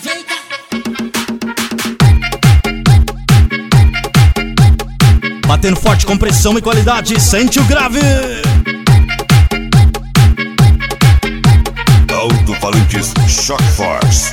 ajeita. Batendo forte com pressão e qualidade, sente o grave. Alto-falantes Shock Force.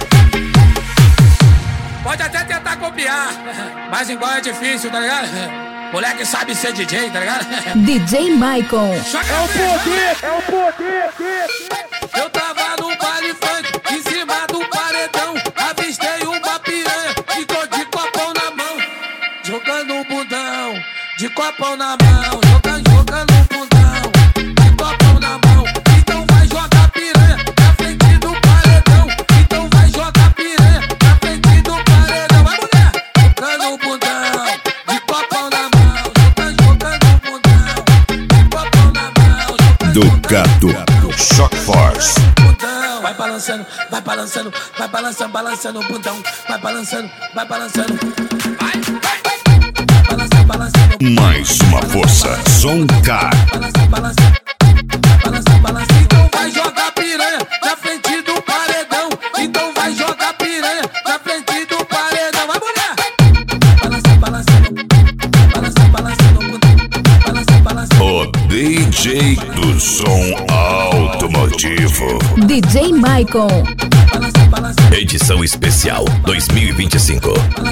Pode até tentar copiar, mas igual é difícil, tá ligado? Moleque sabe ser DJ, tá ligado? DJ Maicon. É o poder. Eu tava no baile funk, em cima do paredão. Avistei uma piranha e tô de copão na mão. Jogando um bundão, de copão na mão. Jogando um bundão, de copão na mão. Então vai jogar piranha na frente do paredão. Então vai jogar piranha na frente do paredão. Vai, mulher! Jogando um bundão, de copão na mão. Jogando um bundão, de copão na mão. Do Shock Force. Vai balançando, vai balançando, vai balançando, balançando o bundão. Vai balançando, vai balançando. Vai balançando. Mais uma força, som K. Balançando. Então vai jogar piranha na frente do paredão. Então vai jogar piranha na frente do paredão. Vai, mulher! Balançando o bundão. O DJ do som automotivo. DJ Maicon. Edição especial 2025.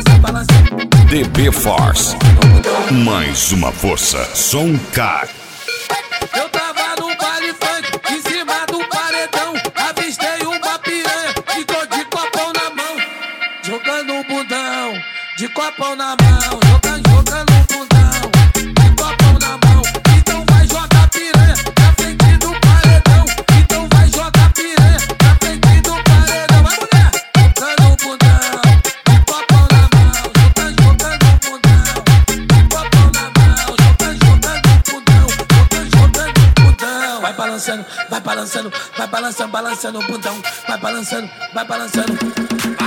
DB Force. Mais uma força, som K. Eu tava no baile funk, em cima do paredão. Avistei uma piranha e tô de copão na mão. Jogando um bundão, de copão na mão. Jogando um bundão, de copão na mão. Então vai jogar piranha na frente do paredão. Então vai jogar piranha na frente do paredão. Vai, mulher! Jogando um bundão, de copão na mão. Jogando um bundão, de copão na mão. Jogando um bundão. Vai balançando, vai balançando, vai balançando, balançando o bundão. Vai balançando, vai balançando.